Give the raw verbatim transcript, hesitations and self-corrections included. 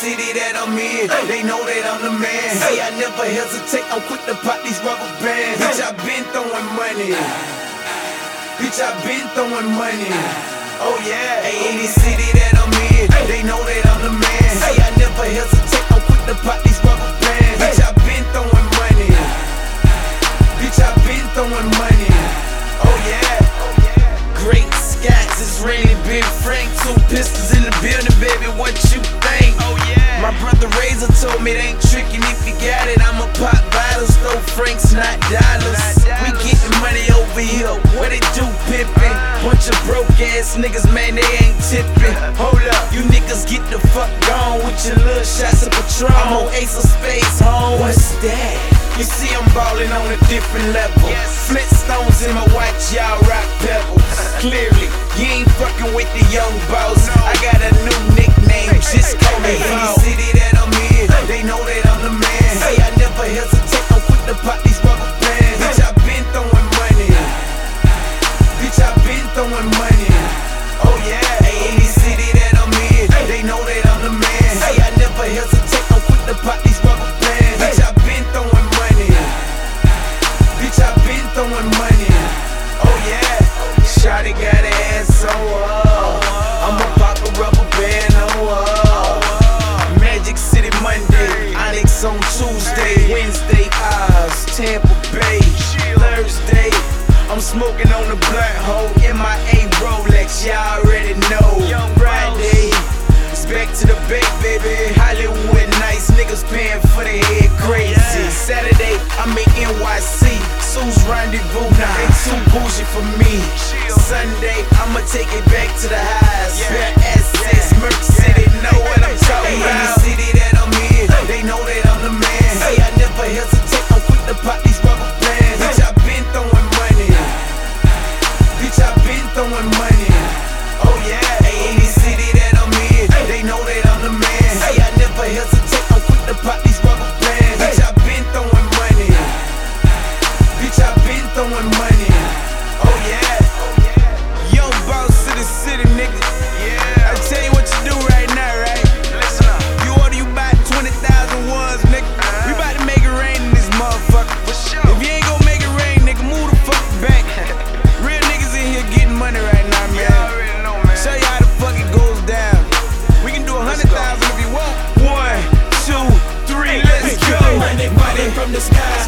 city that I'm in, they know that I'm the man. Say I never hesitate, I'm quick to pop these rubber bands. Bitch, I been throwing money. Bitch, I been throwing money. Oh yeah, hey, any city that I'm in, they know that I'm the man. Say I never hesitate, I'm quick to pop these rubber bands. Bitch, I been throwing money. Bitch, I been throwing money. Oh yeah. Great Scats, it's raining Big Frank. Two pistols in the building, baby, what you think? Oh yeah. My brother Razor told me it ain't tricking if you got it. I'ma pop bottles, throw francs, not dollars. We getting money over here, what it do, pimpin'? Bunch of broke ass niggas, man, they ain't tippin'. Hold up, you niggas get the fuck gone with your little shots of Patron. I'm on Ace of Spades, home. What's that? You see I'm ballin' on a different level. Yes. Flintstones in my watch, y'all rock pebbles. Clearly, you ain't fucking with the young boss. No. I got a new nickname, hey, just hey, call hey, me Any city that I'm in, they know that I'm the man. Say I never hesitate, I'm quick to pop these rubber bands. Bitch, I been throwing money. Bitch, I been throwing money. Oh yeah, hey, any city that I'm in, they know that I'm the man. Say I never hesitate, I'm quick to pop these rubber bands. Bitch, I been throwing money. Bitch, I been throwing money. Oh yeah, shawty got her ass on her. I'ma pop a rubber band on her. Magic City Monday, Onyx on Tuesday, Wednesday Oz, Tampa Bay, Thursday I'm smoking on the blunt hole, M I A Rolex, y'all already know. Friday, it's back to the Bay, baby. Hollywood nights, niggas paying for the head crazy. Saturday, I'm in N Y C, Sue's Rendezvous, now ain't too bougie for me. Sunday, I'ma take it back to the highs. Bare assets, Merc City, know what I'm talking about. Any city that I'm in, they know that I'm the man. Say I never hesitate, I'm quick to pop these rubber bands. Bitch, I been throwing money. Bitch, I been throwing money. Oh yeah, hey, any city that I'm in, they know that I'm the man. Say I never hesitate, I'm quick to pop these rubber bands. Bitch, I been throwing money. Bitch, I been throwing money. Oh yeah. Young boss to the city, nigga. Yeah. I tell you what you do right now, right? Listen up. You order you buy twenty thousand ones, nigga. Uh-huh. We about to make it rain in this motherfucker. For sure. If you ain't gonna make it rain, nigga, move the fuck back. Real niggas in here getting money right now, man. Yeah, I already know, man. Show you how the fuck it goes down. We can do a hundred thousand if you want. One, two, three, let's go. Money, money from the sky.